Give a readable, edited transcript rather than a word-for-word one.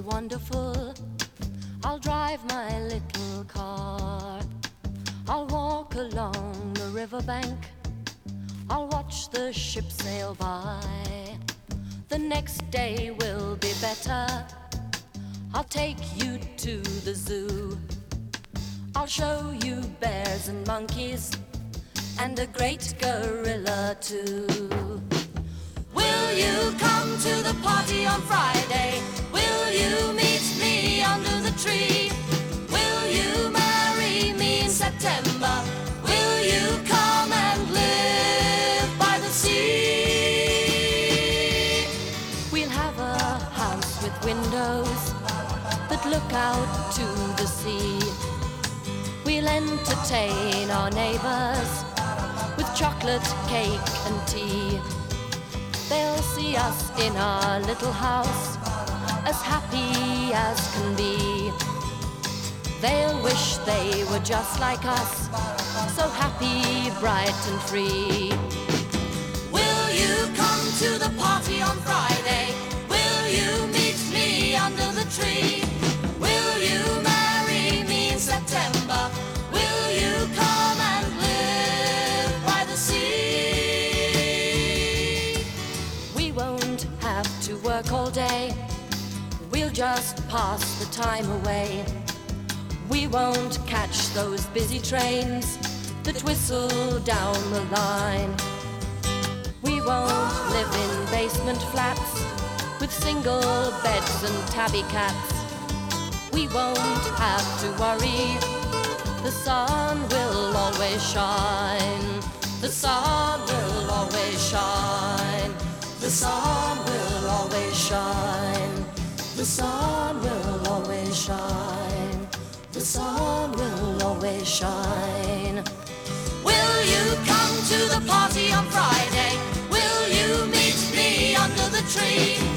wonderful. I'll drive my little car. I'll walk along the riverbank. I'll watch the ship sail by. The next day will be better. I'll take you to the zoo. I'll show you bears and monkeys and a great gorilla too. Will you come to the party on Friday? Will you meet me under the tree? Will you marry me in September? Will you come and live by the sea? We'll have a house with windows that look out to the sea. We'll entertain our neighbors with chocolate, cake and tea. They'll see us in our little house, as happy as can be. They'll wish they were just like us, so happy, bright and free. Will you come to the party on Friday? Will you meet me under the tree? Will you marry me in September? Will you come and live by the sea? We won't have to work all day. We'll just pass the time away. We won't catch those busy trains that whistle down the line. We won't live in basement flats with single beds and tabby cats. We won't have to worry. The sun will always shine. The sun will always shine. The sun will always shine. The sun will always shine. The sun will always shine. Will you come to the party on Friday? Will you meet me under the tree?